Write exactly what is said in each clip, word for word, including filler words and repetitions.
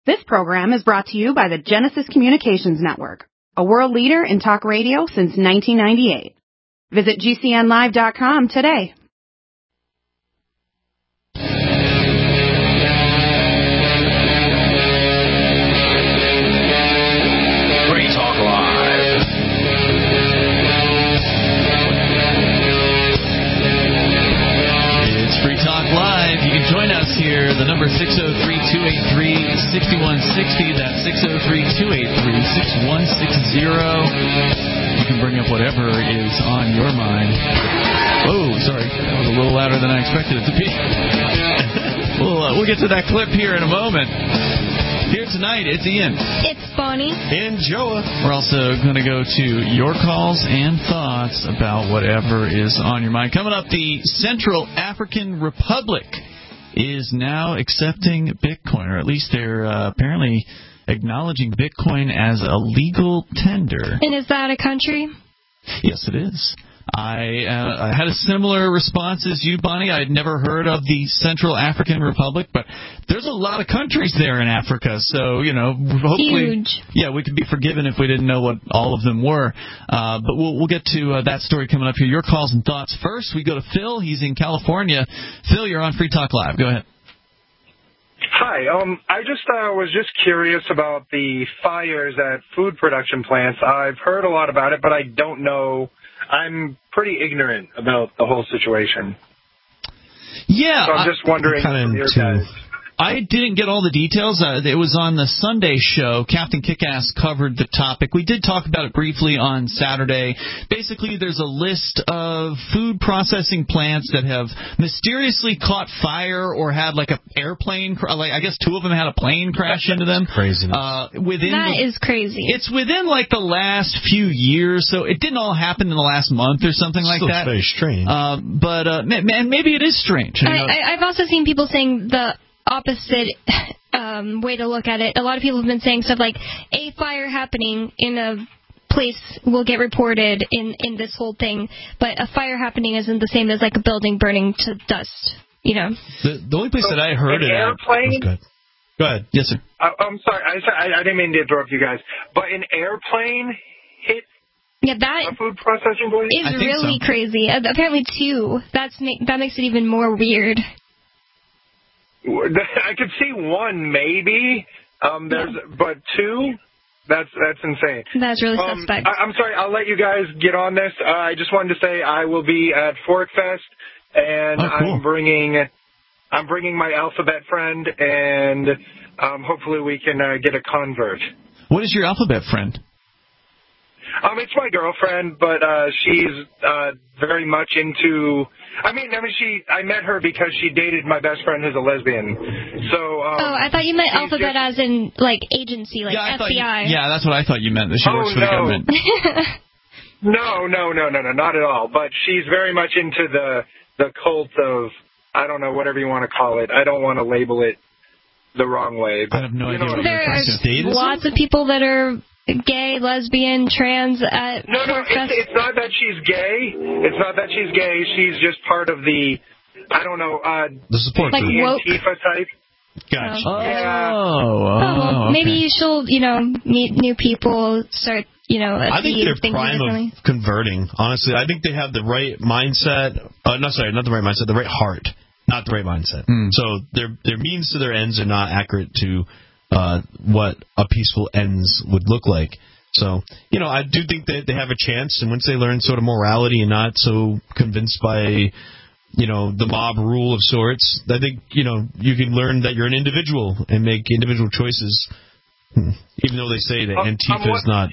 This program is brought to you by the Genesis Communications Network, a world leader in talk radio since nineteen ninety-eight. Visit G C N live dot com today. Free Talk Live. It's Free Talk Live. You can join us here. The number six oh three, two eight three, six one six oh. That's six oh three, two eight three, six one six oh. You can bring up whatever is on your mind. Oh, sorry. That was a little louder than I expected it to be. we'll, uh, we'll get to that clip here in a moment. Here tonight, it's Ian. It's Bonnie. And Joa. We're also going to go to your calls and thoughts about whatever is on your mind. Coming up, the Central African Republic is now accepting Bitcoin, or at least they're uh, apparently acknowledging Bitcoin as a legal tender. And is that a country? Yes, it is. I, uh, I had a similar response as you, Bonnie. I had never heard of the Central African Republic, but there's a lot of countries there in Africa, so, you know, hopefully... Huge. Yeah, we could be forgiven if we didn't know what all of them were. Uh, but we'll, we'll get to uh, that story coming up here. Your calls and thoughts. First, we go to Phil. He's in California. Phil, you're on Free Talk Live. Go ahead. Hi. Um, I just uh, was just curious about the fires at food production plants. I've heard a lot about it, but I don't know... I'm pretty ignorant about the whole situation. Yeah. So I'm just wondering from your guys. I didn't get all the details. Uh, it was on the Sunday show. Captain Kickass covered the topic. We did talk about it briefly on Saturday. Basically, there's a list of food processing plants that have mysteriously caught fire or had like an airplane, like I guess two of them had a plane crash into them. Crazy. Uh, within that the, is crazy. It's within like the last few years, so it didn't all happen in the last month or something like Still that. Very strange. Uh, but uh, man, maybe it is strange. I, I, I've also seen people saying the opposite um, way to look at it. A lot of people have been saying stuff like a fire happening in a place will get reported in, in this whole thing, but a fire happening isn't the same as like a building burning to dust, you know. The, the only place so that I heard an it airplane? at... Go ahead. Go ahead. Yes, sir. I, I'm sorry. I, I, I didn't mean to interrupt you guys, but an airplane hit Yeah, that a food processing plant? is really so. crazy. Uh, apparently two. That's That makes it even more weird. I could see one maybe, um, there's, yeah. but two, that's that's insane. That's really um, suspect. I, I'm sorry, I'll let you guys get on this. Uh, I just wanted to say I will be at Fork Fest, and oh, cool. I'm bringing I'm bringing my alphabet friend, and um, hopefully we can uh, get a convert. What is your alphabet friend? Um, it's my girlfriend, but uh, she's uh, very much into. I mean, I mean, she. I met her because she dated my best friend, who's a lesbian. So. Um, oh, I thought you meant alphabet just, as in like agency, like yeah, F B I. You, yeah, that's what I thought you meant. That she oh, works for no. the government. no, no, no, no, no, not at all. But she's very much into the the cult of. I don't know, whatever you want to call it. I don't want to label it the wrong way. But, I have no you idea. know, What there are statism? lots of people that are gay, lesbian, trans at No, no, it's, it's not that she's gay. It's not that she's gay. She's just part of the, I don't know, uh, the support like group. woke. Antifa type. Gotcha. Oh, Yeah. oh, Oh, well, okay. maybe she'll, you know, meet new people, start, you know, I think see they're things prime differently. of converting. Honestly, I think they have the right mindset. Uh, no, sorry, not the right mindset. The right heart, not the right mindset. Mm. So their their means to their ends are not accurate to uh, what a peaceful ends would look like. So, you know, I do think that they have a chance, and once they learn sort of morality and not so convinced by, you know, the mob rule of sorts, I think, you know, you can learn that you're an individual and make individual choices, even though they say that Um, Antifa um, is not.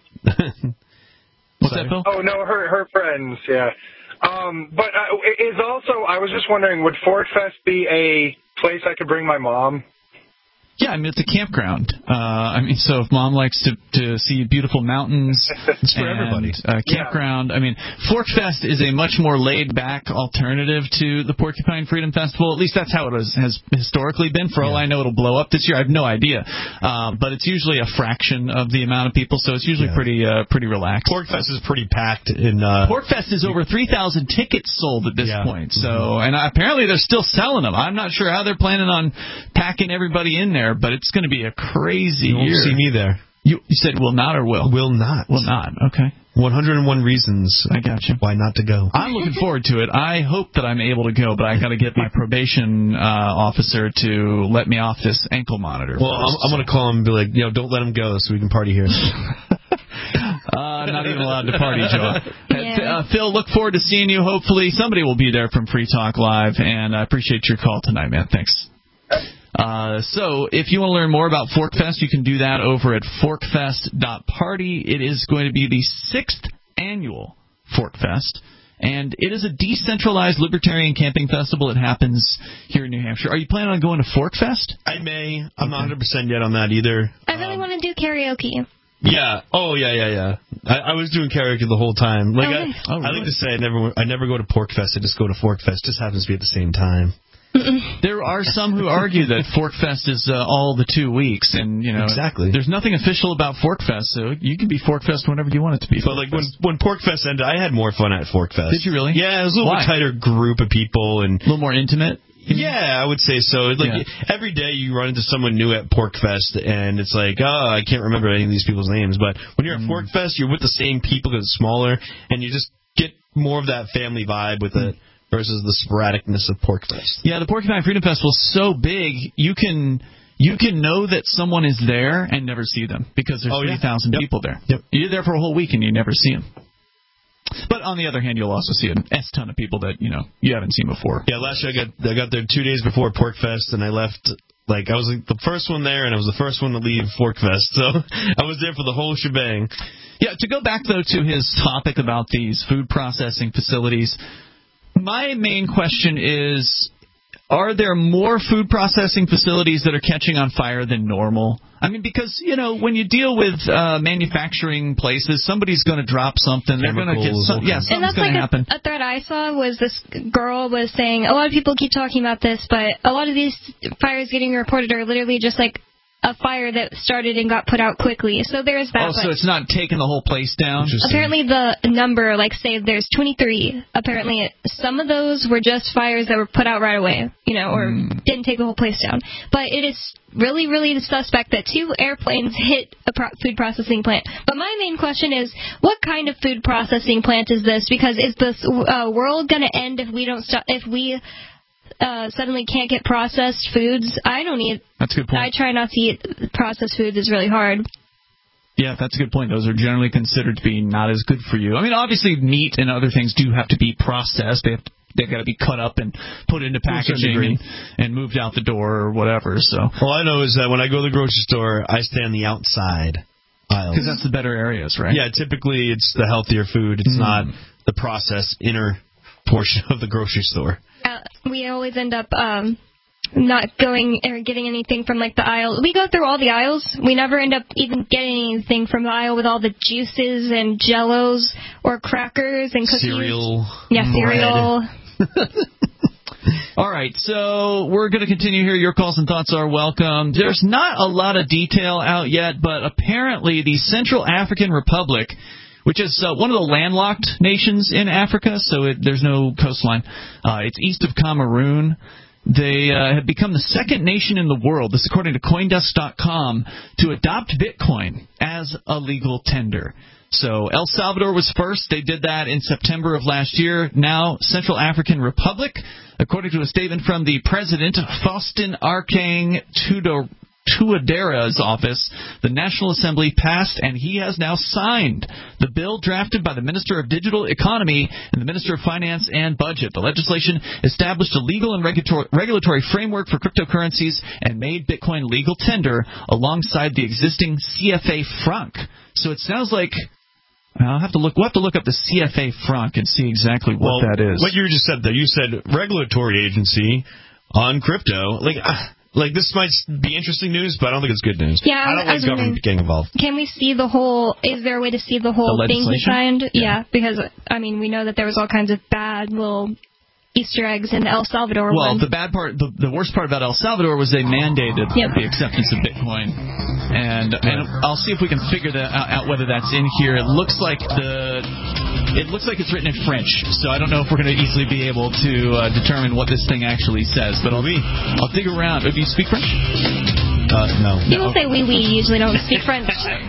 What's that, Phil? Oh, no, her her friends, yeah. Um, but uh, is also, I was just wondering, would Ford Fest be a place I could bring my mom? Yeah, I mean, it's a campground. Uh, I mean, so if Mom likes to, to see beautiful mountains it's for and everybody. Uh, campground, yeah. I mean, Fork Fest is a much more laid-back alternative to the Porcupine Freedom Festival. At least that's how it was, has historically been. For all yeah. I know, it'll blow up this year. I have no idea. Uh, but it's usually a fraction of the amount of people, so it's usually yeah. pretty uh, pretty relaxed. Fork Fest is pretty packed. In uh, Fork Fest is over three thousand tickets sold at this yeah. point. So, mm-hmm. and apparently they're still selling them. I'm not sure how they're planning on packing everybody in there. there, but it's going to be a crazy You won't year. see me there. You, you said will not or will? Will not. Will not. Okay. one hundred one reasons I got you. why not to go. I'm looking forward to it. I hope that I'm able to go, but I got to get my probation uh, officer to let me off this ankle monitor. Well, I'm, I'm going to call him and be like, you know, don't let him go so we can party here. Uh, not even allowed to party, Joe. Yeah. Uh, Phil, look forward to seeing you. Hopefully somebody will be there from Free Talk Live, and I appreciate your call tonight, man. Thanks. Uh, so if you want to learn more about ForkFest, you can do that over at forkfest dot party. It is going to be the sixth annual ForkFest, and it is a decentralized libertarian camping festival. It happens here in New Hampshire. Are you planning on going to ForkFest? I may. I'm not one hundred percent yet on that either. I really Um, want to do karaoke. Yeah. Oh, yeah, yeah, yeah. I, I was doing karaoke the whole time. Like Oh, I, nice. Oh, I really? like to say, I never, I never go to Porkfest. I just go to ForkFest. Just happens to be at the same time. There are some who argue that ForkFest is uh, all the two weeks, and you know, Exactly. there's nothing official about ForkFest, so you can be ForkFest whenever you want it to be. But like when when Porkfest ended, I had more fun at Forkfest. Did you really? Yeah, it was a little Why? tighter group of people, and a little more intimate. yeah, I would say so. Like Yeah. every day you run into someone new at Porkfest, and it's like, oh, I can't remember any of these people's names. But when you're at Mm. Forkfest, you're with the same people because it's smaller, and you just get more of that family vibe with it versus the sporadicness of Porkfest. Yeah, the Porcupine Freedom Festival is so big, you can you can know that someone is there and never see them because there's Oh, yeah. three thousand Yep. people there. Yep. You're there for a whole week and you never see them. But on the other hand, you'll also see an S ton of people that you know you haven't seen before. Yeah, last year I got I got there two days before Porkfest, and I left. Like, I was like, the first one there, and I was the first one to leave Forkfest. So I was there for the whole shebang. Yeah, to go back, though, to his topic about these food processing facilities, my main question is, are there more food processing facilities that are catching on fire than normal? I mean, because, you know, when you deal with uh, manufacturing places, somebody's going to drop something. They're going to get Chemicals, some, all yeah, kinds. And something's that's going like to happen. a, a thread I saw was this girl was saying, a lot of people keep talking about this, but a lot of these fires getting reported are literally just like a fire that started and got put out quickly. So there's that. Oh, so but it's not taking the whole place down? apparently the number, like say there's twenty-three, apparently it, some of those were just fires that were put out right away, you know, or Mm. didn't take the whole place down. But it is really, really suspect that two airplanes hit a pro- food processing plant. But my main question is, what kind of food processing plant is this? Because is this uh, world going to end if we don't stop, if we uh, suddenly can't get processed foods? I don't eat. That's a good point. I try not to eat processed foods. It's really hard. Yeah, that's a good point. Those are generally considered to be not as good for you. I mean, obviously, meat and other things do have to be processed. They have to, they've got to be cut up and put into packaging and, and moved out the door or whatever. So, All I know is that when I go to the grocery store, I stay on the outside aisles. because that's the better areas, right? Yeah, typically it's the healthier food. It's Mm. not the processed inner portion of the grocery store. Uh, we always end up um, not going or getting anything from like the aisle. We go through all the aisles. We never end up even getting anything from the aisle with all the juices and jellos or crackers and cookies. Cereal. Yeah, bread. cereal. All right, so we're going to continue here. Your calls and thoughts are welcome. There's not a lot of detail out yet, but apparently the Central African Republic, which is uh, one of the landlocked nations in Africa, so it, there's no coastline. Uh, it's east of Cameroon. They uh, have become the second nation in the world, this according to Coindesk dot com, to adopt Bitcoin as a legal tender. So El Salvador was first. They did that in September of last year. Now Central African Republic, according to a statement from the president, Faustin Arcang Tudor. Tuadera's office, the National Assembly passed, and he has now signed the bill drafted by the Minister of Digital Economy and the Minister of Finance and Budget. The legislation established a legal and regulatory framework for cryptocurrencies and made Bitcoin legal tender alongside the existing C F A franc. So it sounds like I'll have to look. We'll have to look up the C F A franc and see exactly what Well, that is. What you just said there, you said regulatory agency on crypto. Like, uh, like this might be interesting news, but I don't think it's good news. Yeah, I don't I like was government wondering- getting involved. Can we see the whole? Is there a way to see the whole The thing he legislation? signed? Yeah, because I mean we know that there was all kinds of bad little Easter eggs in the El Salvador Well, one. the bad part, the, the worst part about El Salvador was they mandated Yep. the acceptance of Bitcoin, and and I'll see if we can figure that out, out whether that's in here. It looks like the it looks like it's written in French, so I don't know if we're going to easily be able to uh, determine what this thing actually says. But I'll be I'll dig around. Do you speak French? Uh, no. People No. say oui, oui. Usually don't speak French.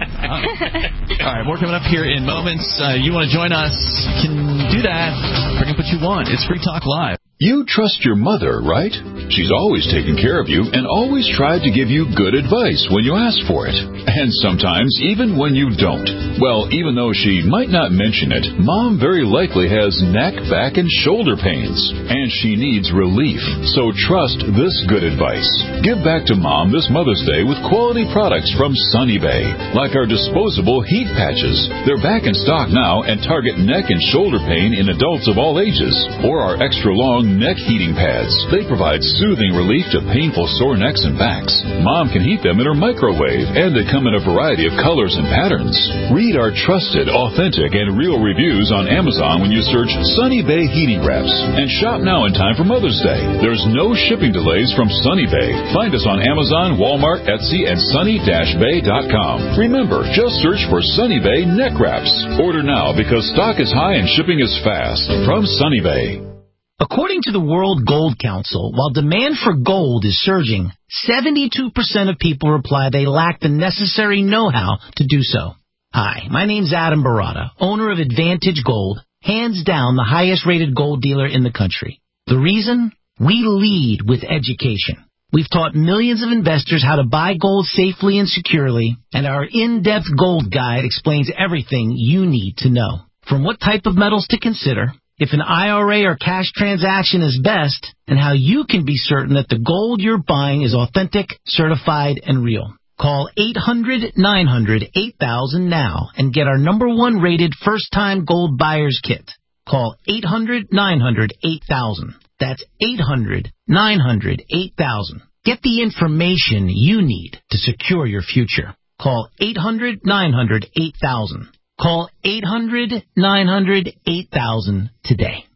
All right, more coming up here in moments. Uh, you want to join us? You can do that. Bring up what you want. It's Free Talk Live. You trust your mother, right? She's always taken care of you and always tried to give you good advice when you ask for it. And sometimes even when you don't. Well, even though she might not mention it, Mom very likely has neck, back, and shoulder pains. And she needs relief. So trust this good advice. Give back to Mom this Mother's Day with quality products from Sunny Bay. Like our disposable heat patches. They're back in stock now and target neck and shoulder pain in adults of all ages. Or our extra long neck heating pads. They provide soothing relief to painful sore necks and backs. Mom can heat them in her microwave, and they come in a variety of colors and patterns. Read our trusted, authentic, and real reviews on Amazon when you search Sunny Bay Heating Wraps. And shop now in time for Mother's Day. There's no shipping delays from Sunny Bay. Find us on Amazon, Walmart, Etsy, and sunny dash bay dot com. Remember, just search for Sunny Bay Neck Wraps. Order now because stock is high and shipping is fast. From Sunny Bay. According to the World Gold Council, while demand for gold is surging, seventy-two percent of people reply they lack the necessary know-how to do so. Hi, my name's Adam Barata, owner of Advantage Gold, hands down the highest-rated gold dealer in the country. The reason? We lead with education. We've taught millions of investors how to buy gold safely and securely, and our in-depth gold guide explains everything you need to know. From what type of metals to consider, if an I R A or cash transaction is best, and how you can be certain that the gold you're buying is authentic, certified, and real. Call eight hundred nine hundred eight thousand now and get our number one rated first-time gold buyer's kit. Call eight hundred nine hundred eight thousand. That's eight hundred nine hundred eight thousand. Get the information you need to secure your future. Call eight hundred nine hundred eight thousand. Call eight hundred nine hundred eight thousand today.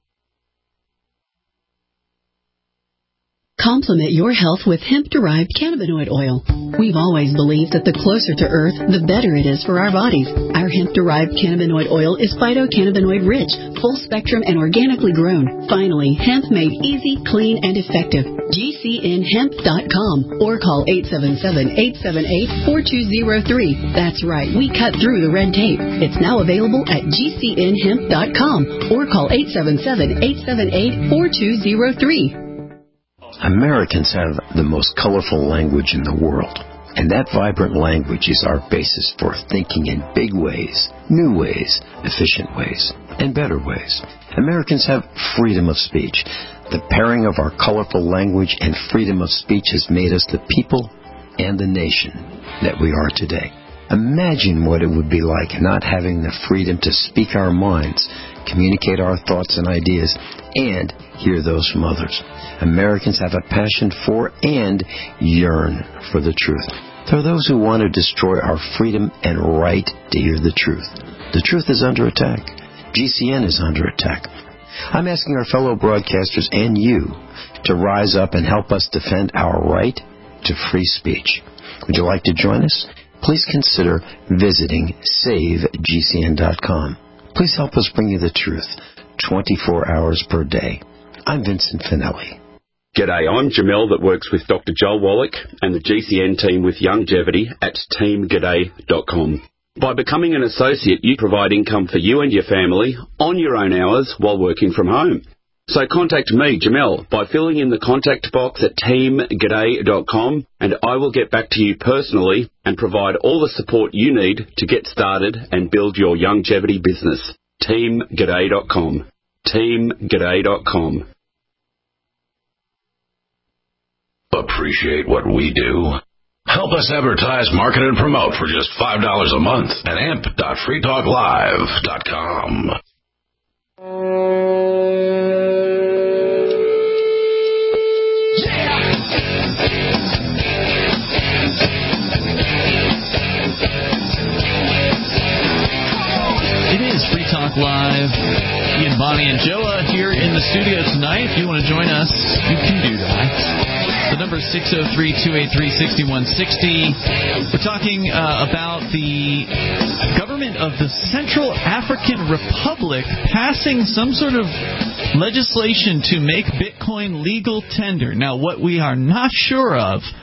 Complement your health with hemp-derived cannabinoid oil. We've always believed that the closer to Earth, the better it is for our bodies. Our hemp-derived cannabinoid oil is phytocannabinoid-rich, full-spectrum, and organically grown. Finally, hemp made easy, clean, and effective. G C N hemp dot com or call eight seven seven, eight seven eight, four two zero three. That's right, we cut through the red tape. It's now available at G C N hemp dot com or call eight seven seven, eight seven eight, four two zero three. Americans have the most colorful language in the world, and that vibrant language is our basis for thinking in big ways, new ways, efficient ways, and better ways. Americans have freedom of speech. The pairing of our colorful language and freedom of speech has made us the people and the nation that we are today. Imagine what it would be like not having the freedom to speak our minds, communicate our thoughts and ideas, and hear those from others. Americans have a passion for and yearn for the truth. There are those who want to destroy our freedom and right to hear the truth. The truth is under attack. G C N is under attack. I'm asking our fellow broadcasters and you to rise up and help us defend our right to free speech. Would you like to join us? Please consider visiting save G C N dot com. Please help us bring you the truth twenty-four hours per day. I'm Vincent Finelli. G'day, I'm Jamel that works with Doctor Joel Wallach and the G C N team with Youngevity at team g'day dot com. By becoming an associate, you provide income for you and your family on your own hours while working from home. So contact me, Jamel, by filling in the contact box at team g'day dot com, and I will get back to you personally and provide all the support you need to get started and build your Youngevity business. team g'day dot com. team g'day dot com. Appreciate what we do? Help us advertise, market, and promote for just five dollars a month at amp dot free talk live dot com. It is Free Talk Live. Ian, Bonnie, and Joa here in the studio tonight. If you want to join us, you can do that. The number is six oh three, two eight three, six one six oh. We're talking uh, about the government of the Central African Republic passing some sort of legislation to make Bitcoin legal tender. Now, what we are not sure of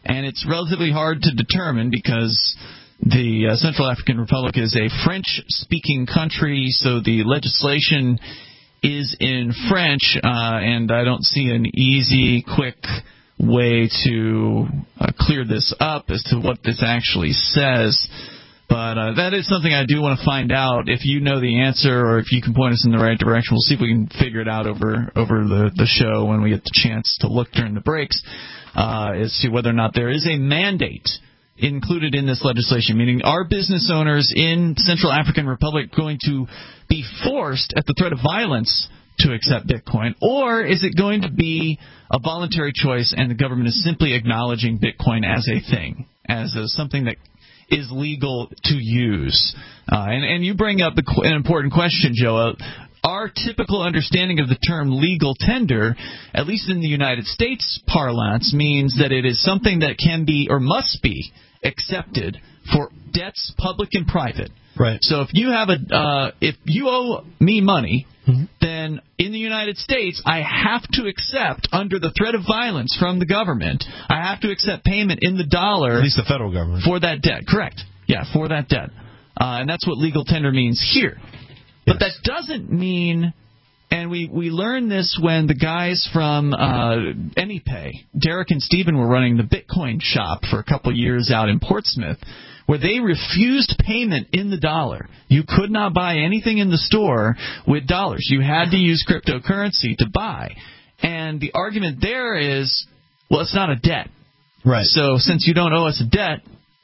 and it's relatively hard to determine because the uh, Central African Republic is a French-speaking country, so the legislation is in French, uh, and I don't see an easy, quick way to uh, clear this up as to what this actually says. But uh, that is something I do want to find out. If you know the answer or if you can point us in the right direction, we'll see if we can figure it out over over the, the show when we get the chance to look during the breaks uh, as to whether or not there is a mandate included in this legislation, meaning are business owners in Central African Republic going to be forced at the threat of violence to accept Bitcoin, or is it going to be a voluntary choice and the government is simply acknowledging Bitcoin as a thing, as a, something that is legal to use? Uh, and, and you bring up the, an important question, Joe. Our typical understanding of the term legal tender, at least in the United States parlance, means that it is something that can be or must be accepted for debts, public and private. Right. So if you have a, uh, if you owe me money, mm-hmm. then in the United States, I have to accept, under the threat of violence from the government, I have to accept payment in the dollar. At least the federal government. For that debt. Correct. Yeah, for that debt. Uh, and that's what legal tender means here. But yes. That doesn't mean, and we, we learned this when the guys from uh, AnyPay, Derek and Stephen, were running the Bitcoin shop for a couple of years out in Portsmouth, where they refused payment in the dollar. You could not buy anything in the store with dollars. You had to use cryptocurrency to buy. And the argument there is, well, it's not a debt. Right. So since you don't owe us a debt,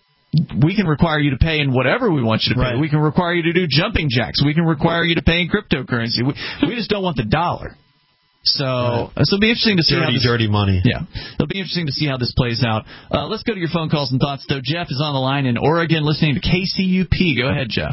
we can require you to pay in whatever we want you to pay. Right. We can require you to do jumping jacks. We can require you to pay in cryptocurrency. We, we just don't want the dollar. So, right. so it'll be interesting to see dirty, how this, dirty money. Yeah, it'll be interesting to see how this plays out. Uh, let's go to your phone calls and thoughts, though. Jeff is on the line in Oregon, listening to K C U P. Go ahead, Jeff.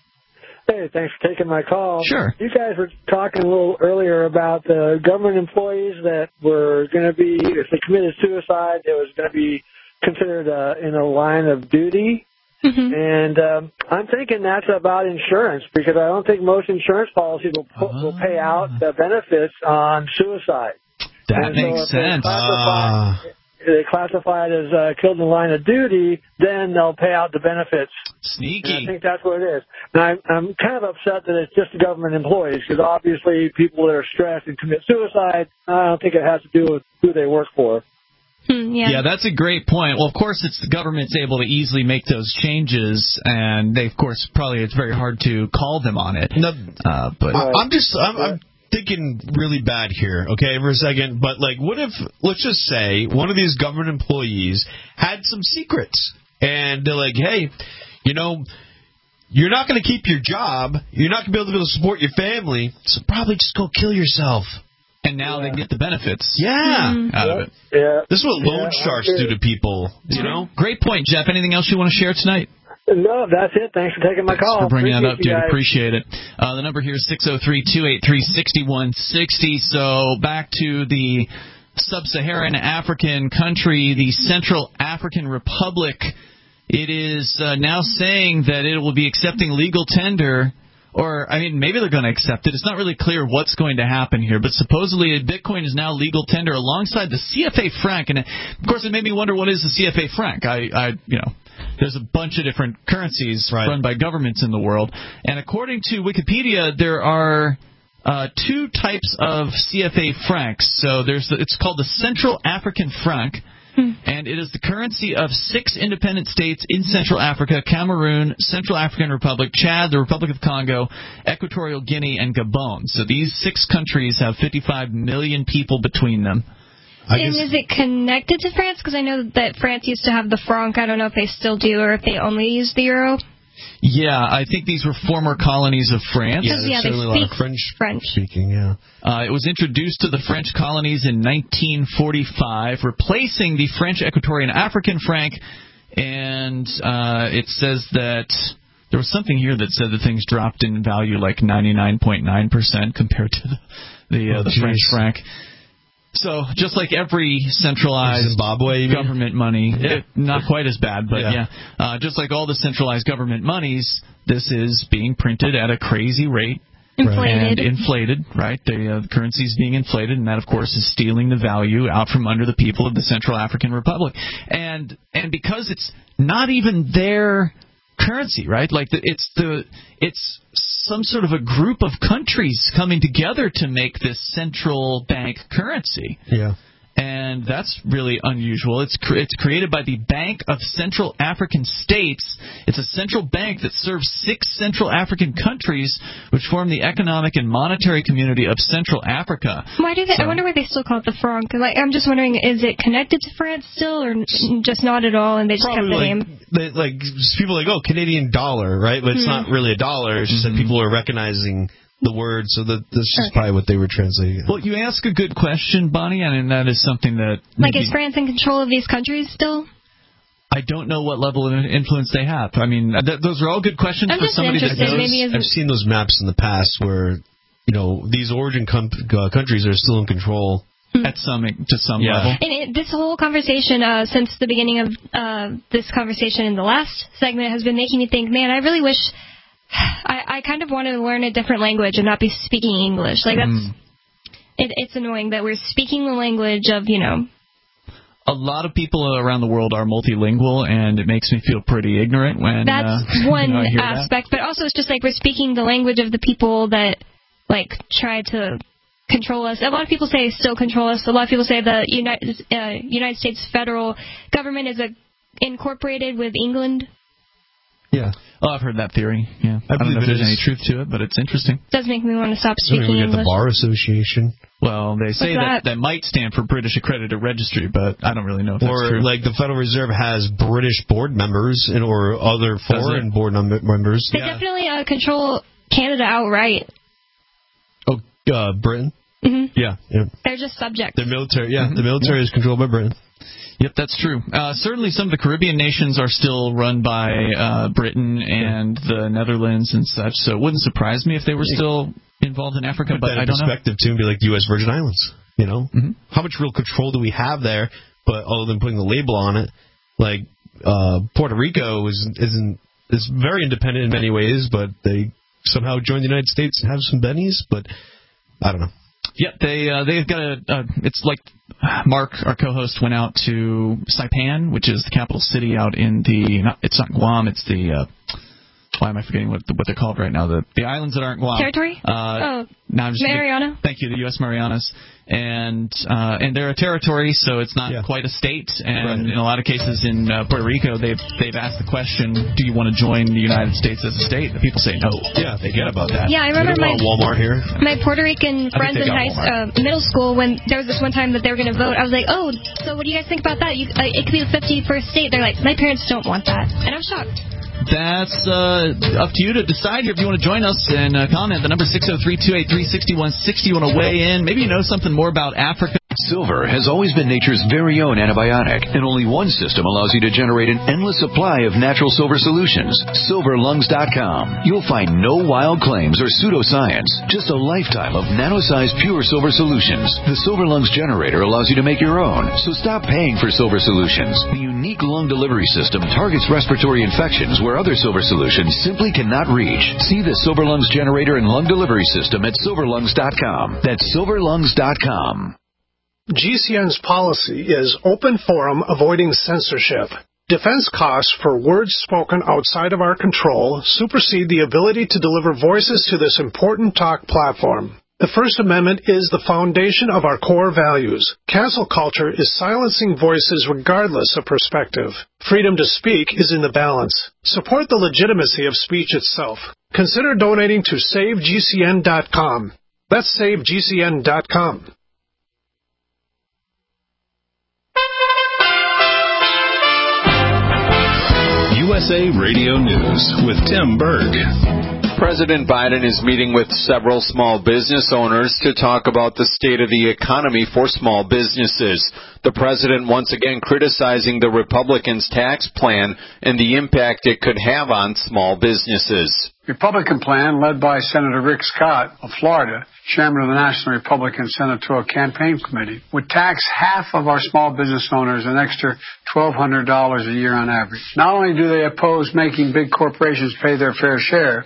Hey, thanks for taking my call. Sure. You guys were talking a little earlier about the government employees that were going to be, if they committed suicide, it was going to be considered uh, in a line of duty. Mm-hmm. And um, I'm thinking that's about insurance, because I don't think most insurance policies will, pu- uh, will pay out the benefits on suicide. That and makes so sense. They classify, uh. they classify it as uh, killed in the line of duty, then they'll pay out the benefits. Sneaky. And I think that's what it is. And I'm, I'm kind of upset that it's just the government employees, because obviously people that are stressed and commit suicide, I don't think it has to do with who they work for. Hmm, yeah. yeah, that's a great point. Well, of course, it's the government's able to easily make those changes, and they, of course, probably it's very hard to call them on it. No, uh, but I, I'm just, I'm, I'm thinking really bad here, okay, for a second. But like, what if, let's just say, one of these government employees had some secrets, and they're like, hey, you know, you're not going to keep your job, you're not going to be able to, be able to support your family, so probably just go kill yourself. And now yeah. they get the benefits yeah. mm-hmm. out yeah. of it. Yeah. This is what loan yeah, sharks do to people, you know? Great point, Jeff. Anything else you want to share tonight? No, that's it. Thanks for taking my Thanks call. for bringing Appreciate that up, dude. Guys. Appreciate it. Uh, the number here is six oh three, two eight three, six one six oh. So back to the sub-Saharan African country, the Central African Republic. It is uh, now saying that it will be accepting legal tender. Or, I mean, maybe they're going to accept it. It's not really clear what's going to happen here. But supposedly Bitcoin is now legal tender alongside the C F A franc. And, of course, it made me wonder, what is the C F A franc? I, I you know, there's a bunch of different currencies right. run by governments in the world. And according to Wikipedia, there are uh, two types of C F A francs. So there's the, it's called the Central African franc. And it is the currency of six independent states in Central Africa: Cameroon, Central African Republic, Chad, the Republic of Congo, Equatorial Guinea, and Gabon. So these six countries have fifty-five million people between them. I and guess. Is it connected to France? Because I know that France used to have the franc. I don't know if they still do, or if they only use the euro. Yeah, I think these were former colonies of France. Yeah, there's yeah, certainly a lot of French, French speaking, yeah. Uh, it was introduced to the French colonies in nineteen forty-five, replacing the French Equatorian African franc, and uh, it says that there was something here that said that things dropped in value like ninety-nine point nine percent compared to the, the, uh, oh, the French franc. So, just like every centralized Zimbabwe, government money, yeah. it, not quite as bad, but yeah, yeah. Uh, just like all the centralized government monies, this is being printed at a crazy rate, Inflated. And inflated, right? The uh, currency is being inflated, and that, of course, is stealing the value out from under the people of the Central African Republic. And and because it's not even their currency, right? Like the, it's the it's some sort of a group of countries coming together to make this central bank currency. Yeah. And that's really unusual. It's cre- it's created by the Bank of Central African States. It's a central bank that serves six Central African countries, which form the economic and monetary community of Central Africa. Why do they? So, I wonder why they still call it the franc. Like, I'm just wondering, is it connected to France still, or just not at all? And they just kept the like, name. They, like people are like, oh, Canadian dollar, right? But it's Hmm. not really a dollar. It's just Mm-hmm. that people are recognizing the word, so that this is Okay. probably what they were translating. well, you ask a good question, Bonnie, and that is something that Like, maybe- is France in control of these countries still? I don't know what level of influence they have. I mean, th- those are all good questions I'm for just somebody that interested. knows. Maybe as I've seen those maps in the past where, you know, these origin com- uh, countries are still in control. At some to some Yeah. level. And it, this whole conversation, uh, since the beginning of uh, this conversation in the last segment, has been making me think, man, I really wish I, I kind of want to learn a different language and not be speaking English. Like, that's Mm. it, it's annoying that we're speaking the language of, you know. A lot of people around the world are multilingual, and it makes me feel pretty ignorant when That's uh, one you know, I hear that. aspect, but also it's just like we're speaking the language of the people that, like, try to control us. A lot of people say still control us. A lot of people say the United uh, United States federal government is a, incorporated with England. Yeah. Oh, I've heard that theory. Yeah, I, I don't know believe if it there's is. any truth to it, but it's interesting. Does make me want to stop I mean, speaking we got English. the Bar Association. Well, they say that? that? that might stand for British Accredited Registry, but I don't really know if that's Or true. like the Federal Reserve has British board members and or other foreign board num- members. They definitely uh, control Canada outright. Oh, uh, Britain. hmm Yeah, yeah. They're just subjects. Their military. Yeah, the military is controlled by Britain. Yep, that's true. Uh, certainly some of the Caribbean nations are still run by uh, Britain and the Netherlands and such, so it wouldn't surprise me if they were still involved in Africa, Put but that in I don't know. perspective too, and be like the U S Virgin Islands. You know, mm-hmm. how much real control do we have there? But other than putting the label on it, like uh, Puerto Rico is isn't is very independent in many ways, but they somehow joined the United States and have some bennies. But I don't know. Yep, they uh, they've got a. Uh, it's like Mark, our co-host, went out to Saipan, which is the capital city out in the. Not, it's not Guam. It's the. Uh, why am I forgetting what what they're called right now? The the islands that aren't Guam. Territory? Uh, oh, no, I'm just Mariana. Thank you, the U S Marianas, and uh, and they're a territory, so it's not Yeah. quite a state. And Right. in a lot of cases in uh, Puerto Rico, they've they've asked the question, do you want to join the United States as a state? The people say no. Yeah, Forget about that. Yeah, I We remember don't my want Walmart here. my Puerto Rican I friends think they in got high uh, middle school, when there was this one time that they were going to vote, I was like, oh, so what do you guys think about that? You, uh, it could be the fifty-first state. They're like, my parents don't want that, and I'm shocked. That's uh, up to you to decide here if you want to join us and uh, comment. The number six oh three, two eight three, six one six oh. You want to weigh in? Maybe you know something more about Africa. Silver has always been nature's very own antibiotic, and only one system allows you to generate an endless supply of natural silver solutions. silver lungs dot com. You'll find no wild claims or pseudoscience, just a lifetime of nano-sized pure silver solutions. The Silver Lungs generator allows you to make your own, so stop paying for silver solutions. The unique lung delivery system targets respiratory infections where other silver solutions simply cannot reach. See the Silver Lungs generator and lung delivery system at silver lungs dot com. That's silver lungs dot com. G C N's policy is open forum, avoiding censorship. Defense costs for words spoken outside of our control supersede the ability to deliver voices to this important talk platform. The First Amendment is the foundation of our core values. Cancel culture is silencing voices regardless of perspective. Freedom to speak is in the balance. Support the legitimacy of speech itself. Consider donating to save G C N dot com. That's save G C N dot com. U S A Radio News with Tim Berg. President Biden is meeting with several small business owners to talk about the state of the economy for small businesses. The president once again criticizing the Republicans' tax plan and the impact it could have on small businesses. Republican plan led by Senator Rick Scott of Florida, chairman of the National Republican Senatorial Campaign Committee, would tax half of our small business owners an extra twelve hundred dollars a year on average. Not only do they oppose making big corporations pay their fair share,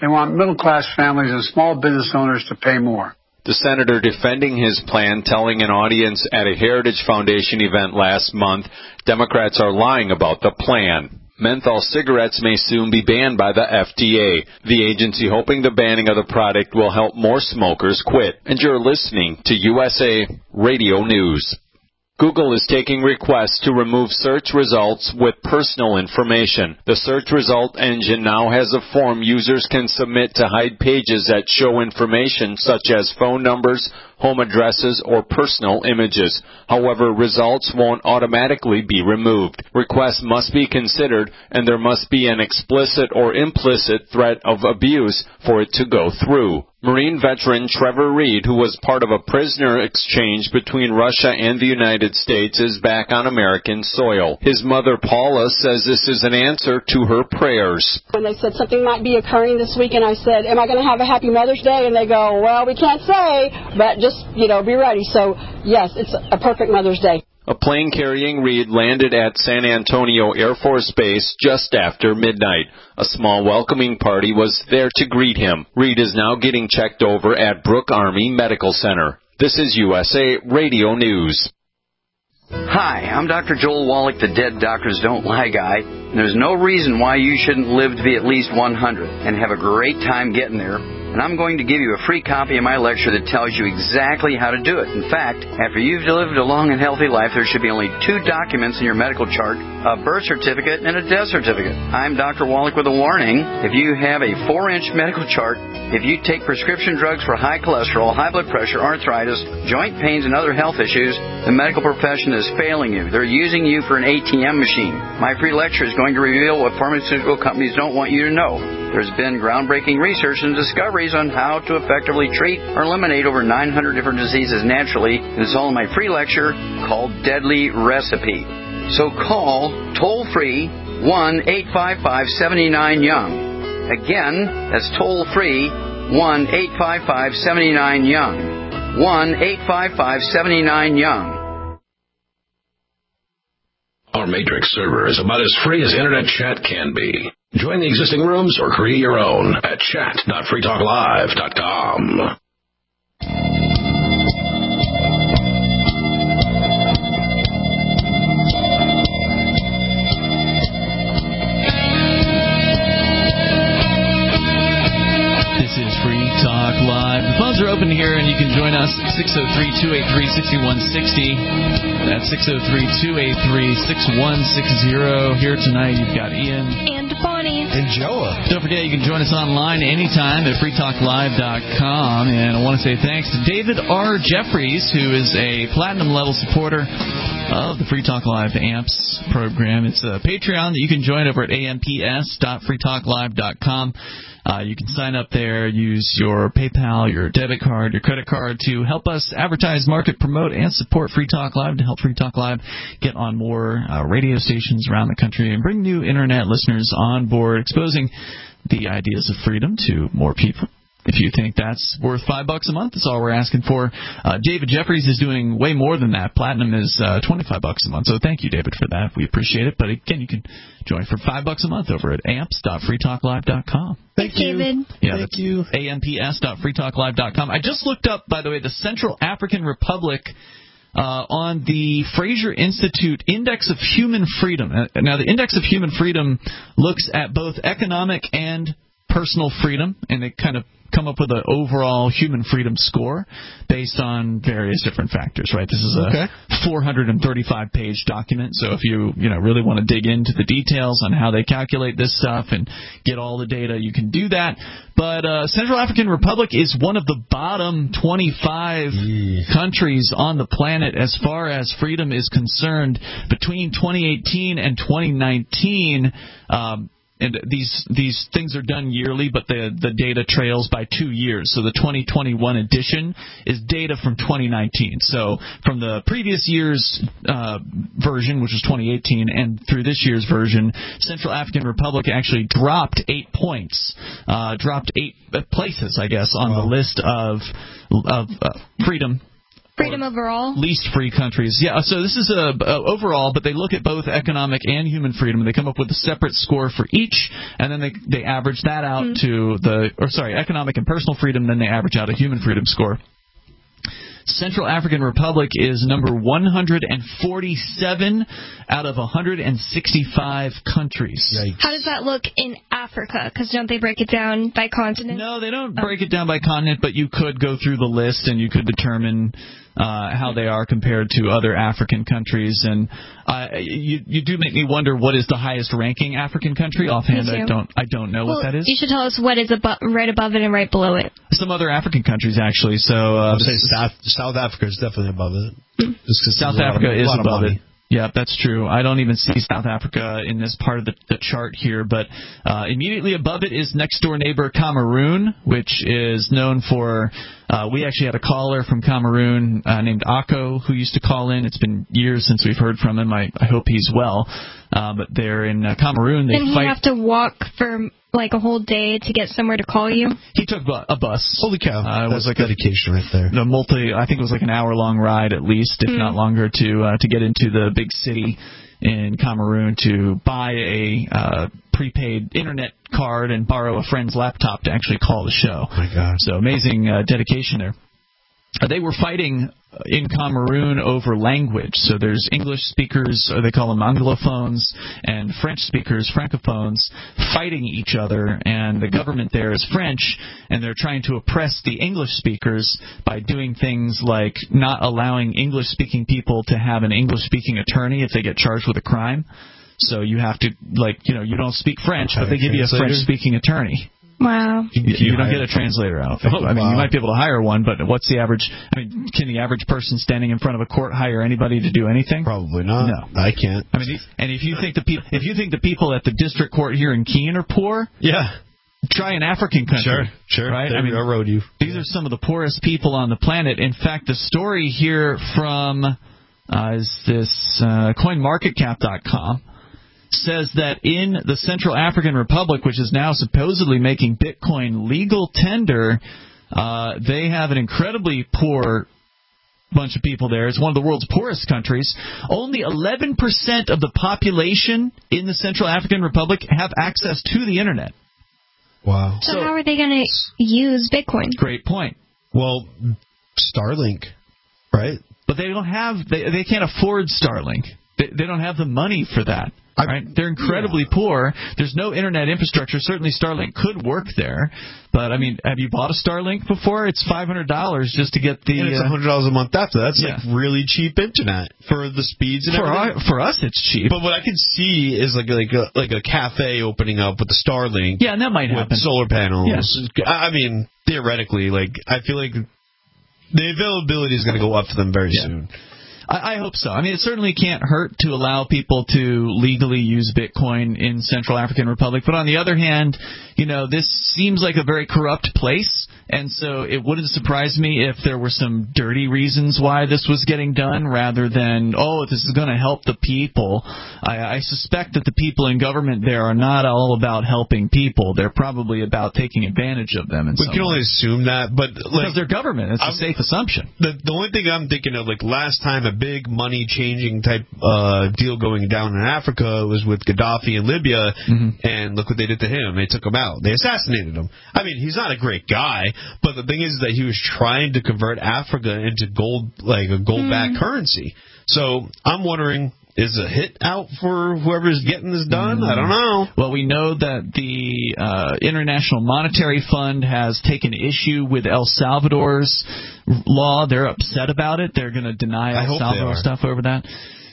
They want middle-class families and small business owners to pay more. The senator defending his plan, telling an audience at a Heritage Foundation event last month, Democrats are lying about the plan. Menthol cigarettes may soon be banned by the F D A, the agency hoping the banning of the product will help more smokers quit. And you're listening to U S A Radio News. Google is taking requests to remove search results with personal information. The search result engine now has a form users can submit to hide pages that show information such as phone numbers, home addresses, or personal images. However, results won't automatically be removed. Requests must be considered, and there must be an explicit or implicit threat of abuse for it to go through. Marine veteran Trevor Reed, who was part of a prisoner exchange between Russia and the United States, is back on American soil. His mother, Paula, says this is an answer to her prayers. When they said something might be occurring this week, and I said, am I going to have a happy Mother's Day? And they go, well, we can't say, but just, you know, be ready. So, yes, it's a perfect Mother's Day. A plane carrying Reed landed at San Antonio Air Force Base just after midnight. A small welcoming party was there to greet him. Reed is now getting checked over at Brooke Army Medical Center. This is U S A Radio News. Hi, I'm Doctor Joel Wallach, the Dead Doctors Don't Lie guy. And there's no reason why you shouldn't live to be at least one hundred and have a great time getting there. And I'm going to give you a free copy of my lecture that tells you exactly how to do it. In fact, after you've lived a long and healthy life, there should be only two documents in your medical chart, a birth certificate and a death certificate. I'm Doctor Wallach with a warning. If you have a four-inch medical chart, if you take prescription drugs for high cholesterol, high blood pressure, arthritis, joint pains, and other health issues, the medical profession is failing you. They're using you for an A T M machine. My free lecture is going to reveal what pharmaceutical companies don't want you to know. There's been groundbreaking research and discoveries on how to effectively treat or eliminate over nine hundred different diseases naturally, and it's all in my free lecture called Deadly Recipe. So call toll-free one eight five five seven nine young. Again, that's toll-free one eight five five seven nine young. one eight five five seven nine young. Our Matrix server is about as free as internet chat can be. Join the existing rooms or create your own at chat dot free talk live dot com. This is Free Talk Live. The phones are open here, and you can join us at six oh three, two eight three, six one six oh. That's six oh three, two eight three, six one six oh. Here tonight, you've got Ian. And Bonnie. And Joa. Don't forget, you can join us online anytime at free talk live dot com. And I want to say thanks to David R. Jeffries, who is a platinum-level supporter of the Free Talk Live Amps program. It's a Patreon that you can join over at a m p s dot free talk live dot com. Uh, you can sign up there, use your PayPal, your debit card, your credit card to help us advertise, market, promote, and support Free Talk Live, to help Free Talk Live get on more uh, radio stations around the country and bring new Internet listeners on board, exposing the ideas of freedom to more people. If you think that's worth five bucks a month, that's all we're asking for. Uh, David Jeffries is doing way more than that. Platinum is uh, twenty-five bucks a month. So thank you, David, for that. We appreciate it. But again, you can join for five bucks a month over at amps dot free talk live dot com. Thank you, David. Yeah, thank you. a m p s dot free talk live dot com. I just looked up, by the way, the Central African Republic uh, on the Fraser Institute Index of Human Freedom. Uh, now, the Index of Human Freedom looks at both economic and personal freedom, and they kind of come up with an overall human freedom score based on various different factors, right? This is a okay. four hundred thirty-five page document, so if you you know really want to dig into the details on how they calculate this stuff and get all the data, you can do that. But uh, Central African Republic is one of the bottom twenty-five yeah. countries on the planet as far as freedom is concerned. Between twenty eighteen and twenty nineteen, um, and these these things are done yearly, but the the data trails by two years. So the twenty twenty-one edition is data from twenty nineteen. So from the previous year's uh, version, which was twenty eighteen, and through this year's version, Central African Republic actually dropped eight points, uh, dropped eight places, I guess, on wow. the list of of uh, freedom Freedom overall? Least free countries. Yeah, so this is a, a overall, but they look at both economic and human freedom, and they come up with a separate score for each, and then they they average that out mm. to the, or sorry, economic and personal freedom, then they average out a human freedom score. Central African Republic is number one hundred forty-seven out of one hundred sixty-five countries. Yikes. How does that look in Africa? Because don't they break it down by continent? No, they don't oh. break it down by continent, but you could go through the list and you could determine uh, how they are compared to other African countries. And uh, you you do make me wonder, what is the highest ranking African country? Offhand, I don't I don't know well, what that is. You should tell us what is abo- right above it and right below it. Some other African countries, actually. So uh, I would say South, South Africa is definitely above it. Mm. South Africa of, is above it. Yeah, that's true. I don't even see South Africa in this part of the, the chart here, but uh, immediately above it is next-door neighbor Cameroon, which is known for, uh, we actually had a caller from Cameroon uh, named Akko who used to call in. It's been years since we've heard from him. I, I hope he's well. Uh, but they're in uh, Cameroon. They Didn't fight. he have to walk for like a whole day to get somewhere to call you? He took bu- a bus. Holy cow. Uh, it That's was like dedication a, right there. The multi, I think it was like an hour-long ride at least, if mm. not longer, to uh, to get into the big city in Cameroon to buy a uh, prepaid internet card and borrow a friend's laptop to actually call the show. Oh my God. So amazing uh, dedication there. Uh, they were fighting in Cameroon over language. So there's English speakers, or they call them anglophones, and French speakers, francophones, fighting each other, and the government there is French, and they're trying to oppress the English speakers by doing things like not allowing English-speaking people to have an English-speaking attorney if they get charged with a crime. So you have to, like, you know, you don't speak French, but they give you a French-speaking attorney. Wow. You, you, you don't get a translator out. Oh, I mean, wow. You might be able to hire one, but what's the average? I mean, can the average person standing in front of a court hire anybody to do anything? Probably not. No, I can't. I mean, and if you think the people, if you think the people at the district court here in Keene are poor, yeah, try an African country. Sure, sure. Right? They I mean, railroad you. These are some of the poorest people on the planet. In fact, the story here from uh, is this uh, coin market cap dot com. Says that in the Central African Republic, which is now supposedly making Bitcoin legal tender, uh, they have an incredibly poor bunch of people there. It's one of the world's poorest countries. Only eleven percent of the population in the Central African Republic have access to the Internet. Wow. So, so how are they going to use Bitcoin? Great point. Well, Starlink, right? But they don't have, they, they can't afford Starlink. They, they don't have the money for that. Right? They're incredibly yeah. poor. There's no internet infrastructure. Certainly Starlink could work there. But, I mean, have you bought a Starlink before? It's five hundred dollars just to get the... And it's uh, one hundred dollars a month after. That's yeah. like really cheap internet for the speeds and for everything. Our, for us, it's cheap. But what I can see is like, like, a, like a cafe opening up with the Starlink. Yeah, and that might happen. With solar panels. Yes. I mean, theoretically, like, I feel like the availability is going to go up for them very yeah. soon. I hope so. I mean, it certainly can't hurt to allow people to legally use Bitcoin in Central African Republic. But on the other hand, you know, this seems like a very corrupt place. And so it wouldn't surprise me if there were some dirty reasons why this was getting done rather than, oh, this is going to help the people. I, I suspect that the people in government there are not all about helping people. They're probably about taking advantage of them. In we some can way. only assume that. But like, because they're government. It's a I'm, safe assumption. The, the only thing I'm thinking of, like last time a big money-changing type uh, deal going down in Africa was with Gaddafi in Libya, mm-hmm. and look what they did to him. They took him out. They assassinated him. I mean, he's not a great guy, but the thing is that he was trying to convert Africa into gold, like a gold-backed mm. currency. So I'm wondering, is a hit out for whoever's getting this done? Mm. I don't know. Well, we know that the uh, International Monetary Fund has taken issue with El Salvador's law. They're upset about it. They're going to deny El Salvador stuff over that.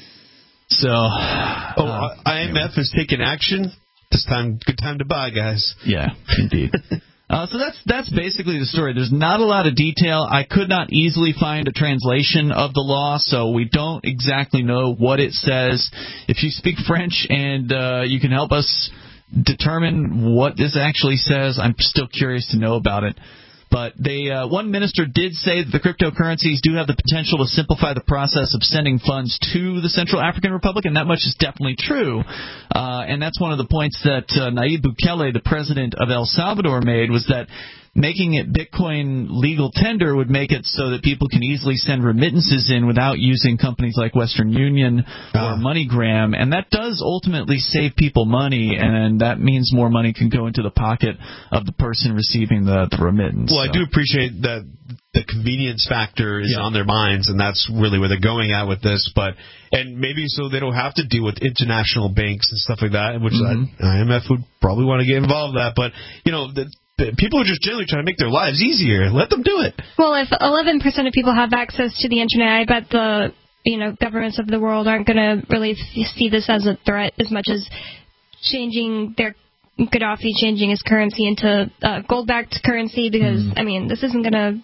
So, oh, uh, I M F is taking action. This time, good time to buy, guys. Yeah, indeed. Uh, so that's that's basically the story. There's not a lot of detail. I could not easily find a translation of the law, so we don't exactly know what it says. If you speak French and uh, you can help us determine what this actually says, I'm still curious to know about it. But they, uh, one minister did say that the cryptocurrencies do have the potential to simplify the process of sending funds to the Central African Republic, and that much is definitely true. Uh, and that's one of the points that uh, Nayib Bukele, the president of El Salvador, made, was that making it Bitcoin legal tender would make it so that people can easily send remittances in without using companies like Western Union or MoneyGram, and that does ultimately save people money, and that means more money can go into the pocket of the person receiving the, the remittance. Well, so. I do appreciate that the convenience factor is yeah. on their minds, and that's really where they're going at with this. But and maybe so they don't have to deal with international banks and stuff like that, which mm-hmm. I M F would probably want to get involved in that. But you know, the, the people are just generally trying to make their lives easier. Let them do it. Well, if eleven percent of people have access to the internet, I bet the you know governments of the world aren't going to really see this as a threat as much as changing their Gaddafi changing his currency into uh, gold-backed currency, because mm. I mean this isn't going to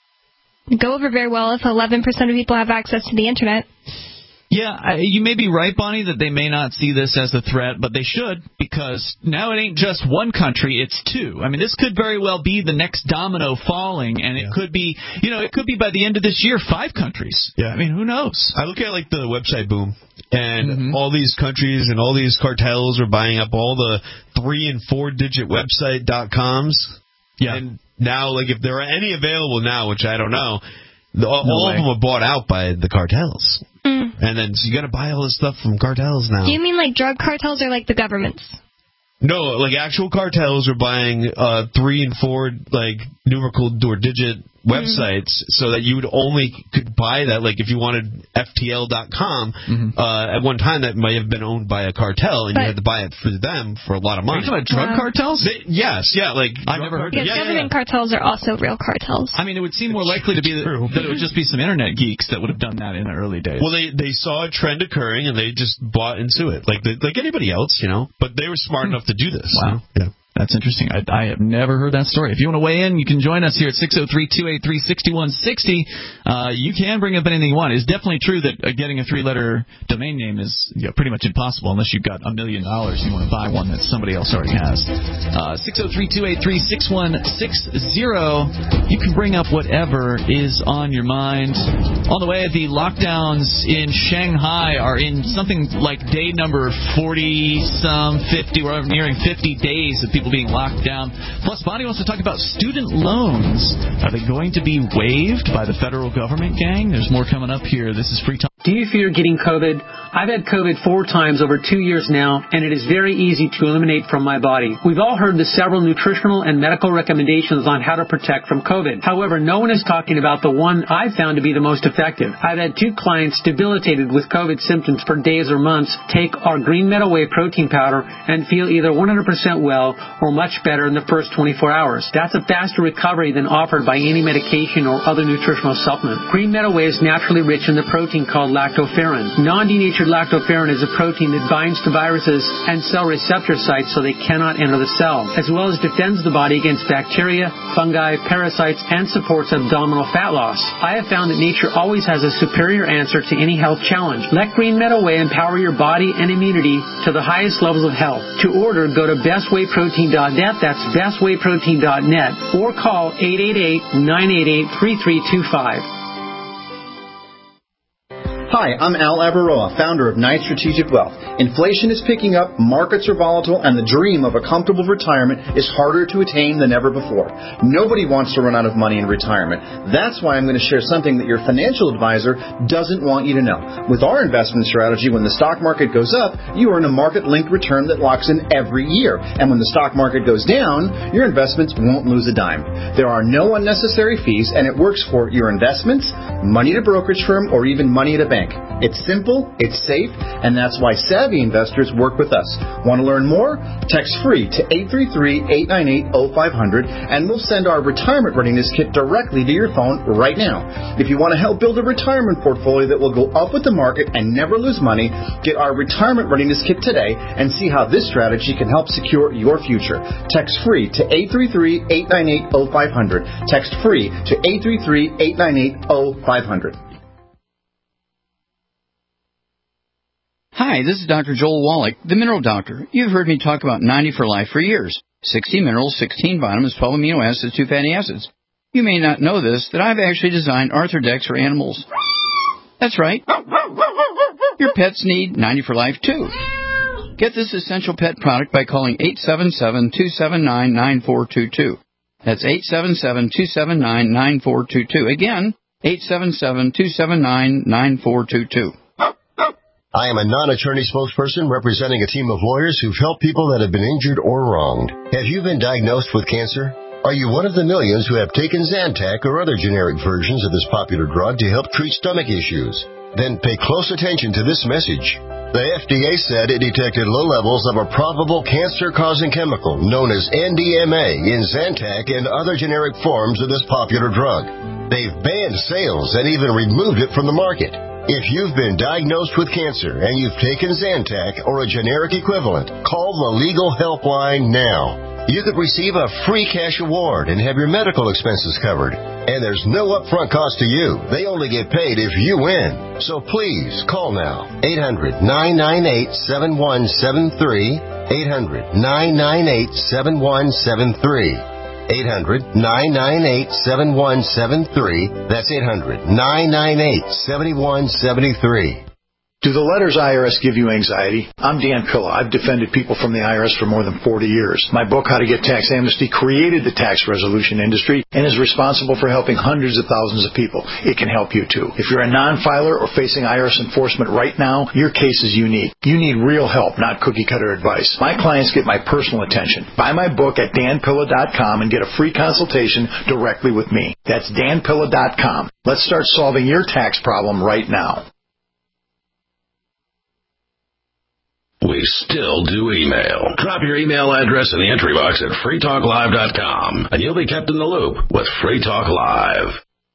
go over very well if eleven percent of people have access to the internet. Yeah, I, you may be right, Bonnie, that they may not see this as a threat, but they should, because now it ain't just one country, it's two. I mean, this could very well be the next domino falling, and yeah. it could be, you know, it could be by the end of this year, five countries. Yeah. I mean, who knows? I look at, like, the website boom, and mm-hmm. all these countries and all these cartels are buying up all the three- and four-digit website dot coms. Yeah. And now, like, if there are any available now, which I don't know, the, all, no all way. of them are bought out by the cartels. Mm. And then so you got to buy all this stuff from cartels now. Do you mean like drug cartels or like the governments? No, like actual cartels are buying uh, three and four like numerical or digit websites, mm-hmm. so that you would only could buy that. Like if you wanted F T L dot com, mm-hmm. uh, at one time that might have been owned by a cartel, and but you had to buy it for them for a lot of money. Are you talking about drug wow. cartels? They, yes, yeah, like I've never heard. Because of yeah, government yeah, yeah. cartels are also real cartels. I mean, it would seem more likely to be that, that it would just be some internet geeks that would have done that in the early days. Well, they they saw a trend occurring and they just bought into it, like the, like anybody else, you know. But they were smart enough to do this. Wow. You know? Yeah. That's interesting. I, I have never heard that story. If you want to weigh in, you can join us here at six oh three, two eight three, six one six oh. Uh, you can bring up anything you want. It's definitely true that uh, getting a three-letter domain name is you know, pretty much impossible unless you've got a million dollars you want to buy one that somebody else already has. Uh, six oh three, two eight three, six one six oh. You can bring up whatever is on your mind. On the way, the lockdowns in Shanghai are in something like day number forty-some, fifty. We're nearing fifty days of people being locked down. Plus, Bonnie wants to talk about student loans. Are they going to be waived by the federal government, gang? There's more coming up here. This is Free Talk. Do you fear getting COVID? I've had COVID four times over two years now, and it is very easy to eliminate from my body. We've all heard the several nutritional and medical recommendations on how to protect from COVID. However, no one is talking about the one I've found to be the most effective. I've had two clients debilitated with COVID symptoms for days or months take our Green Meadow Whey protein powder and feel either one hundred percent well or much better in the first twenty-four hours. That's a faster recovery than offered by any medication or other nutritional supplement. Green Meadow Whey is naturally rich in the protein called lactoferrin. Non-denatured lactoferrin is a protein that binds to viruses and cell receptor sites so they cannot enter the cell, as well as defends the body against bacteria, fungi, parasites, and supports abdominal fat loss. I have found that nature always has a superior answer to any health challenge. Let Green Meadow Whey empower your body and immunity to the highest levels of health. To order, go to best way protein dot net, that's best way protein dot net, or call eight eight eight, nine eight eight, three three two five. Hi, I'm Al Abaroa, founder of Knight Strategic Wealth. Inflation is picking up, markets are volatile, and the dream of a comfortable retirement is harder to attain than ever before. Nobody wants to run out of money in retirement. That's why I'm going to share something that your financial advisor doesn't want you to know. With our investment strategy, when the stock market goes up, you earn a market-linked return that locks in every year. And when the stock market goes down, your investments won't lose a dime. There are no unnecessary fees, and it works for your investments, money at a brokerage firm, or even money at a bank. It's simple, it's safe, and that's why savvy investors work with us. Want to learn more? Text free to eight three three, eight nine eight, oh five hundred, and we'll send our retirement readiness kit directly to your phone right now. If you want to help build a retirement portfolio that will go up with the market and never lose money, get our retirement readiness kit today and see how this strategy can help secure your future. Text free to eight three three, eight nine eight, oh five hundred. Text free to eight three three, eight nine eight, oh five hundred. Hi, this is Doctor Joel Wallach, the Mineral Doctor. You've heard me talk about ninety for Life for years. sixty minerals, sixteen vitamins, twelve amino acids, two fatty acids. You may not know this, that I've actually designed Arthrodex for animals. That's right. Your pets need ninety for Life, too. Get this essential pet product by calling eight seven seven, two seven nine, nine four two two. That's eight seven seven, two seven nine, nine four two two. Again, eight seven seven, two seven nine, nine four two two. I am a non-attorney spokesperson representing a team of lawyers who've helped people that have been injured or wronged. Have you been diagnosed with cancer? Are you one of the millions who have taken Zantac or other generic versions of this popular drug to help treat stomach issues? Then pay close attention to this message. The F D A said it detected low levels of a probable cancer-causing chemical known as N D M A in Zantac and other generic forms of this popular drug. They've banned sales and even removed it from the market. If you've been diagnosed with cancer and you've taken Zantac or a generic equivalent, call the legal helpline now. You could receive a free cash award and have your medical expenses covered. And there's no upfront cost to you. They only get paid if you win. So please call now. eight hundred, nine nine eight, seven one seven three. eight hundred, nine nine eight, seven one seven three. eight hundred, nine nine eight, seven one seven three. That's eight hundred, nine nine eight, seven one seven three. Do the letters I R S give you anxiety? I'm Dan Pilla. I've defended people from the I R S for more than forty years. My book, How to Get Tax Amnesty, created the tax resolution industry and is responsible for helping hundreds of thousands of people. It can help you too. If you're a non-filer or facing I R S enforcement right now, your case is unique. You need real help, not cookie-cutter advice. My clients get my personal attention. Buy my book at dan pilla dot com and get a free consultation directly with me. That's dan pilla dot com. Let's start solving your tax problem right now. We still do email. Drop your email address in the entry box at free talk live dot com, and you'll be kept in the loop with Free Talk Live.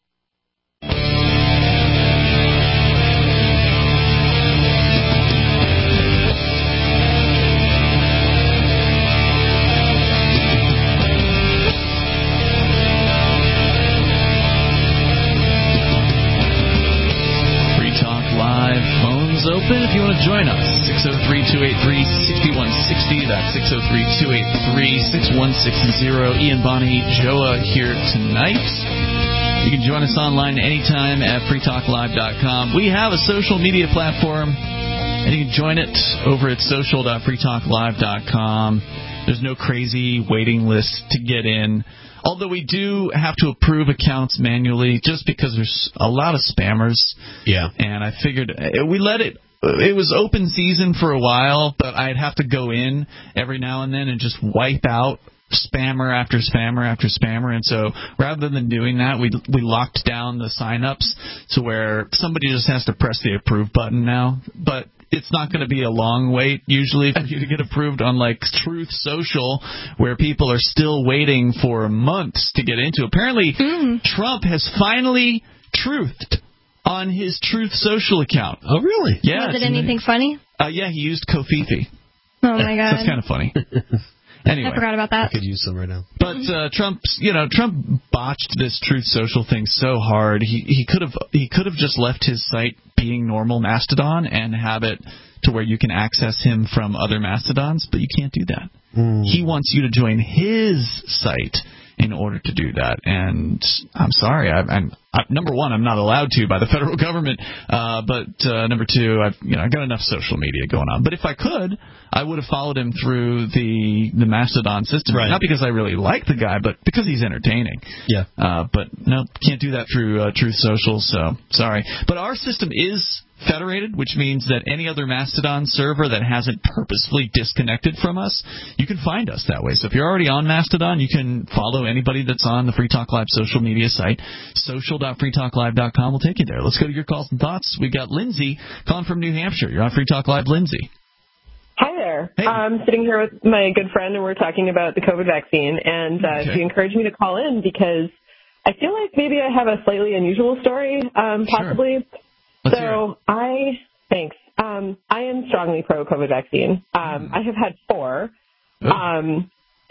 Free Talk Live. Phones open if you want to join us. six oh three, two eight three, six one six oh. That's six oh three, two eight three, six one six oh. Ian, Bonnie, Joa here tonight. You can join us online anytime at free talk live dot com. We have a social media platform, and you can join it over at social dot free talk live dot com. There's no crazy waiting list to get in. Although we do have to approve accounts manually just because there's a lot of spammers. Yeah. And I figured we let it. It was open season for a while, but I'd have to go in every now and then and just wipe out spammer after spammer after spammer. And so rather than doing that, we we locked down the sign-ups to where somebody just has to press the approve button now. But it's not going to be a long wait usually for you to get approved, unlike Truth Social, where people are still waiting for months to get into. Apparently, mm. Trump has finally truthed on his Truth Social account. Oh, really? Yeah. Was it anything funny? Uh, yeah, he used Kofifi. Oh, my God. That's kind of funny. Anyway, I forgot about that. I could use some right now. But uh, Trump's, you know, Trump botched this Truth Social thing so hard. He he could have he could have just left his site being normal Mastodon and have it to where you can access him from other Mastodons, but you can't do that. Mm. He wants you to join his site in order to do that. And I'm sorry, I, I'm I, number one, I'm not allowed to by the federal government. Uh, but uh, number two, I've you know I got enough social media going on. But if I could, I would have followed him through the the Mastodon system. Right. Not because I really like the guy, but because he's entertaining. Yeah. Uh, but no, can't do that through uh, Truth Social. So sorry. But our system is federated, which means that any other Mastodon server that hasn't purposefully disconnected from us, you can find us that way. So if you're already on Mastodon, you can follow anybody that's on the Free Talk Live social media site. social dot free talk live dot com will take you there. Let's go to your calls and thoughts. We got Lindsay calling from New Hampshire. You're on Free Talk Live, Lindsay. Hi there. Hey. I'm sitting here with my good friend, and we're talking about the COVID vaccine, and uh, Okay. she encouraged me to call in because I feel like maybe I have a slightly unusual story, um, possibly. Let's so hear it. I, thanks. Um, I am strongly pro-COVID vaccine. Um, I have had four. Um,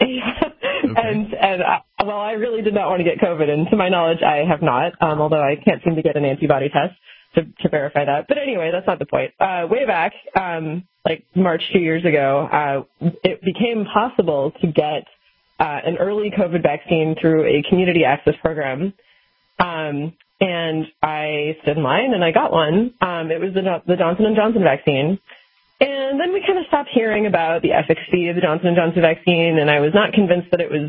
and and I, well, I really did not want to get COVID, and to my knowledge, I have not, um, although I can't seem to get an antibody test to, to verify that. But anyway, that's not the point. Uh, way back, um, like March two years ago, uh, it became possible to get uh, an early COVID vaccine through a community access program. Um, and I stood in line and I got one. Um, it was the, the Johnson and Johnson vaccine. And then we kind of stopped hearing about the efficacy of the Johnson and Johnson vaccine, and I was not convinced that it was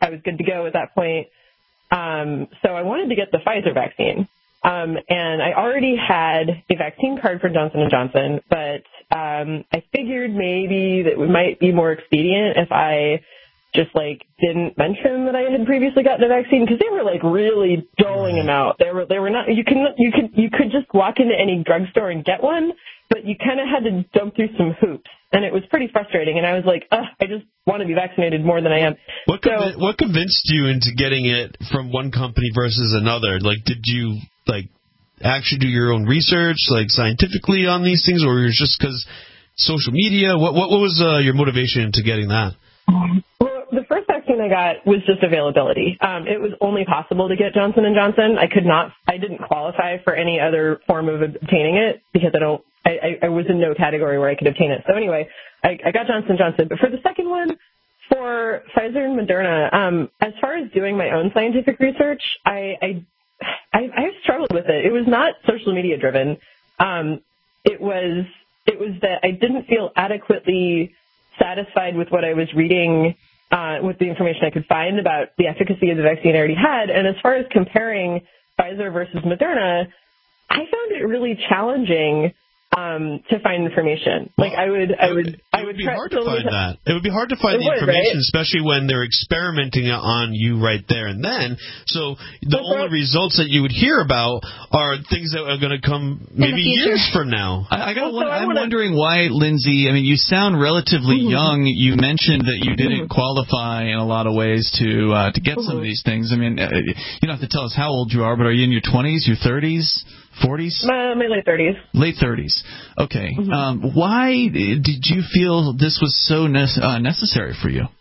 I was good to go at that point. Um, so I wanted to get the Pfizer vaccine. Um, and I already had a vaccine card for Johnson and Johnson, but um, I figured maybe that it might be more expedient if I just like didn't mention that I had previously gotten a vaccine, because they were like really doling them out. They were they were not you can you could you could just walk into any drugstore and get one, but you kind of had to jump through some hoops, and it was pretty frustrating. And I was like, ugh, I just want to be vaccinated more than I am. What so, conv- what convinced you into getting it from one company versus another? Like, did you like actually do your own research, like scientifically on these things, or was it just because social media? What what what was uh, your motivation into getting that? Well, the first vaccine I got was just availability. Um, it was only possible to get Johnson and Johnson. I could not, I didn't qualify for any other form of obtaining it because I don't, I, I was in no category where I could obtain it. So anyway, I, I got Johnson and Johnson. But for the second one, for Pfizer and Moderna, um, as far as doing my own scientific research, I, I, I, I struggled with it. It was not social media driven. Um, it was, it was that I didn't feel adequately satisfied with what I was reading, uh, with the information I could find about the efficacy of the vaccine I already had. And as far as comparing Pfizer versus Moderna, I found it really challenging um, to find information. Like I would, I would, I would. It would be try, hard to find that. It would be hard to find the would, information, right? especially when they're experimenting on you right there and then. So the That's only right. results that you would hear about are things that are going to come maybe years from now. I, I got. Well, so I I'm wanna- wondering why, Lindsay. I mean, you sound relatively Mm-hmm. young. You mentioned that you didn't qualify in a lot of ways to uh, to get some of Mm-hmm. these things. I mean, uh, you don't have to tell us how old you are, but are you in your twenties, your thirties, forties? My, my late thirties. Late thirties. Okay. Um, why did you feel this was so ne- uh, necessary for you?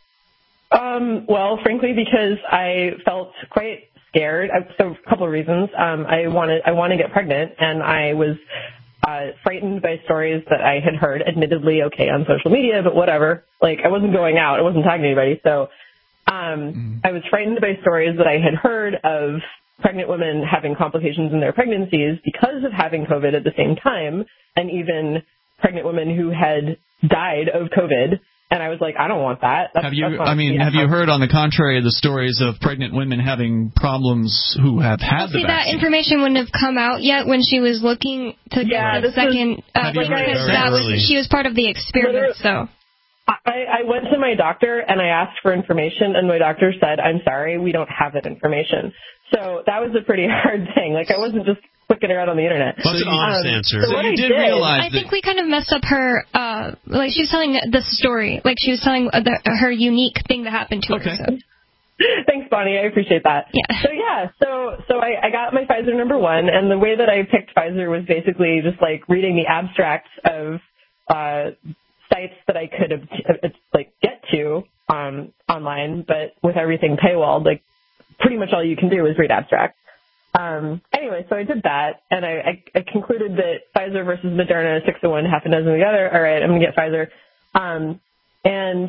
Um, well, frankly, because I felt quite scared. I, so a couple of reasons. Um, I wanted, I want to get pregnant, and I was uh, frightened by stories that I had heard, admittedly, okay, on social media, but whatever. Like, I wasn't going out. I wasn't talking to anybody. So um, I was frightened by stories that I had heard of pregnant women having complications in their pregnancies because of having COVID at the same time, and even pregnant women who had died of COVID. And I was like, I don't want that. That's, Have you? that's not- I mean, yeah. have you heard, on the contrary, the stories of pregnant women having problems who have had the See, that vaccine? information wouldn't have come out yet when she was looking to Yeah, get the this second. was- uh, Have you heard because very that early? was she was part of the experiment. So. I, I went to my doctor and I asked for information, and my doctor said, I'm sorry, we don't have that information. So that was a pretty hard thing. Like, I wasn't just clicking around on the internet. That's an honest Um, answer. So, So what you I did did realize I think we kind of messed up her, uh, like she was telling the story, like she was telling the, her unique thing that happened to Okay. her. So. Thanks, Bonnie. I appreciate that. Yeah. So yeah, so so I, I got my Pfizer number one, and the way that I picked Pfizer was basically just like reading the abstracts of uh, sites that I could uh, like get to um, online, but with everything paywalled, like pretty much all you can do is read abstracts. Um, anyway, so I did that, and I, I, I concluded that Pfizer versus Moderna, six to one, half a dozen together. All right, I'm going to get Pfizer. Um, and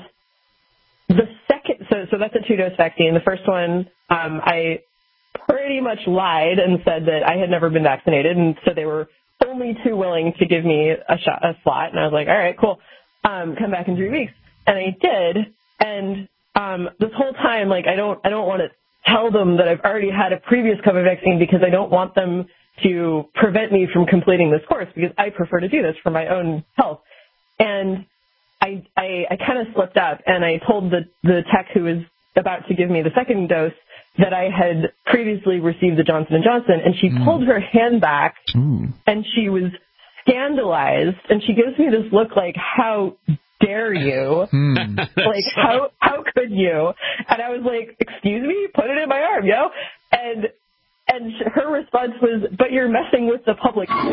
the second, so, so that's a two-dose vaccine. The first one, um, I pretty much lied and said that I had never been vaccinated, and so they were only too willing to give me a shot, a slot. And I was like, all right, cool. Um, come back in three weeks. And I did. And, um, this whole time, like, I don't, I don't want to tell them that I've already had a previous COVID vaccine because I don't want them to prevent me from completing this course, because I prefer to do this for my own health. And I, I, I kind of slipped up, and I told the, the tech who was about to give me the second dose that I had previously received the Johnson and Johnson, and she Mm. pulled her hand back, Ooh. and she was scandalized, and she gives me this look like, how dare you? Hmm. Like, how how could you? And I was like, excuse me, put it in my arm, yo. And and her response was, but you're messing with the public. L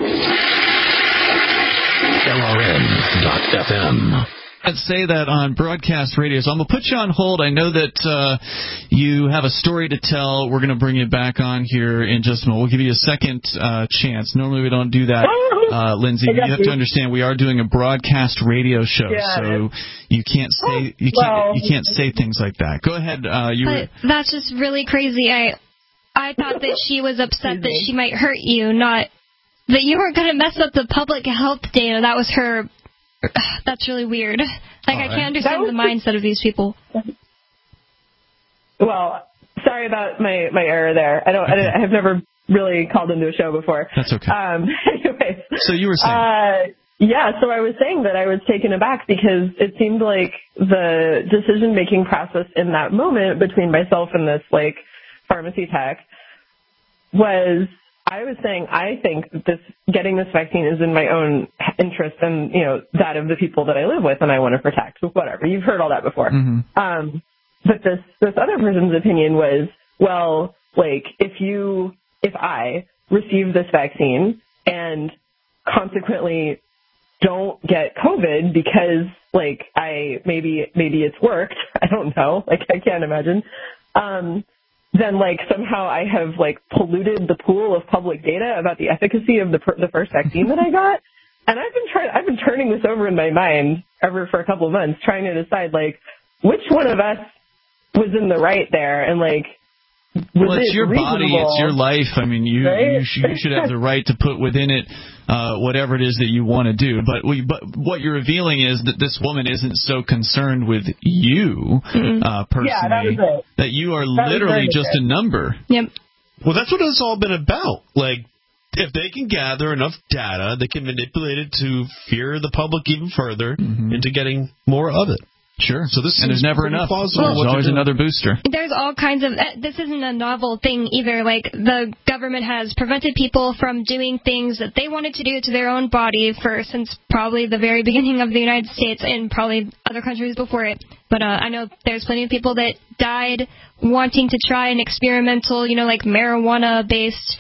R N dot F M. I'd say that on broadcast radio. So I'm going to put you on hold. I know that uh, you have a story to tell. We're going to bring you back on here in just a moment. We'll give you a second uh, chance. Normally we don't do that, uh, Lindsay. You have to understand we are doing a broadcast radio show, Yeah. so you can't say you can't Well- you can't say things like that. Go ahead. Uh, you were, But that's just really crazy. I I thought that she was upset that she might hurt you, not that you weren't going to mess up the public health data. That was her. That's really weird. Like, All I right. can't understand the mindset of these people. well, sorry about my, my error there. I don't, I, don't, I have never really called into a show before. That's okay. Um, anyways. So you were saying. Uh, yeah, so I was saying that I was taken aback because it seemed like the decision-making process in that moment between myself and this, like, pharmacy tech was, I was saying, I think that this, getting this vaccine is in my own interest and, you know, that of the people that I live with and I want to protect, whatever. You've heard all that before. Mm-hmm. Um, but this, this other person's opinion was, well, like, if you, if I receive this vaccine and consequently don't get COVID because, like, I, maybe, maybe it's worked. I don't know. Like, I can't imagine. Um, then, like, somehow I have, like, polluted the pool of public data about the efficacy of the per- the first vaccine that I got. And I've been trying, I've been turning this over in my mind ever for a couple of months, trying to decide, like, which one of us was in the right there, and, like, was well, it's it your reasonable? body, it's your life. I mean, you Right? you, should, you should have the right to put within it uh, whatever it is that you want to do. But we, but what you're revealing is that this woman isn't so concerned with you Mm-hmm. uh, personally, Yeah, that was it. that you are That was literally very just a good. number. Yep. Well, that's what it's all been about. Like, if they can gather enough data, they can manipulate it to fear the public even further Mm-hmm. into getting more of it. Sure. So this and there's seems never pretty enough. plausible There's what they're always doing. another booster. There's all kinds of, uh, this isn't a novel thing either. Like, the government has prevented people from doing things that they wanted to do to their own body for, since probably the very beginning of the United States and probably other countries before it. But uh, I know there's plenty of people that died wanting to try an experimental, you know, like marijuana-based